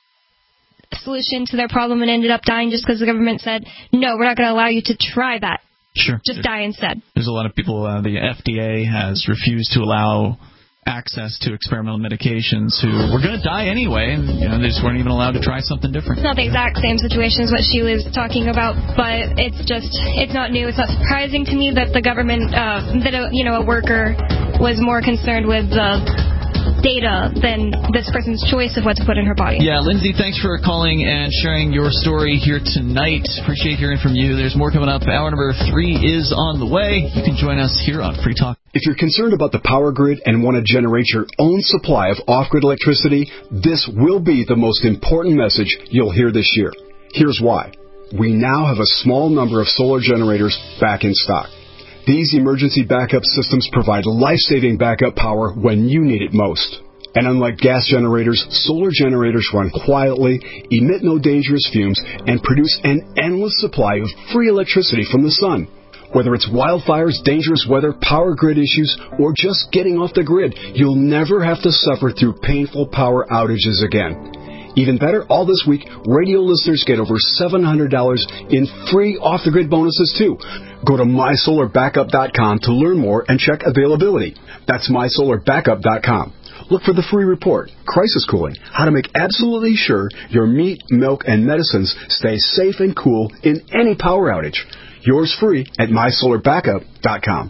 solution to their problem and ended up dying just because the government said, no, we're not going to allow you to try that. Sure. Just die instead. There's a lot of people, uh, the F D A has refused to allow access to experimental medications who were going to die anyway, and you know, they just weren't even allowed to try something different. It's not the exact same situation as what she was talking about, but it's just, it's not new. It's not surprising to me that the government, uh, that, a, you know, a worker was more concerned with the data than this person's choice of what to put in her body. Yeah, Lindsay, thanks for calling and sharing your story here tonight. Appreciate hearing from you. There's more coming up. Hour number three is on the way. You can join us here on Free Talk. If you're concerned about the power grid and want to generate your own supply of off-grid electricity, this will be the most important message you'll hear this year. Here's why. We now have a small number of solar generators back in stock. These emergency backup systems provide life-saving backup power when you need it most. And unlike gas generators, solar generators run quietly, emit no dangerous fumes, and produce an endless supply of free electricity from the sun. Whether it's wildfires, dangerous weather, power grid issues, or just getting off the grid, you'll never have to suffer through painful power outages again. Even better, all this week, radio listeners get over seven hundred dollars in free off-the-grid bonuses, too. Go to my solar backup dot com to learn more and check availability. That's my solar backup dot com. Look for the free report, Crisis Cooling, how to make absolutely sure your meat, milk, and medicines stay safe and cool in any power outage. Yours free at my solar backup dot com.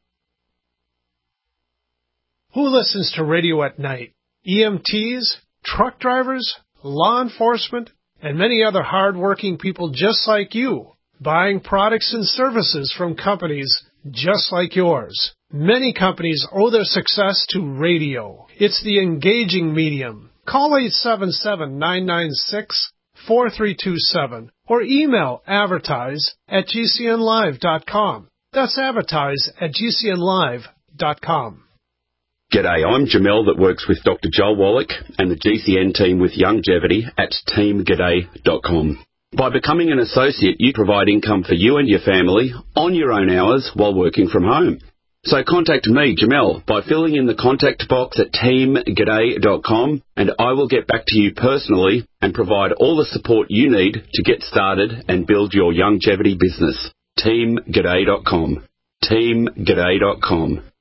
Who listens to radio at night? E M Ts, truck drivers, law enforcement, and many other hard-working people just like you, buying products and services from companies just like yours. Many companies owe their success to radio. It's the engaging medium. Call eight seven seven, nine nine six, four three two seven or email advertise at g c n live dot com. That's advertise at g c n live dot com. G'day, I'm Jamel that works with Doctor Joel Wallach and the G C N team with Longevity at team g'day dot com. By becoming an associate, you provide income for you and your family on your own hours while working from home. So contact me, Jamel, by filling in the contact box at team g'day dot com, and I will get back to you personally and provide all the support you need to get started and build your longevity business. team g'day dot com. team g'day dot com.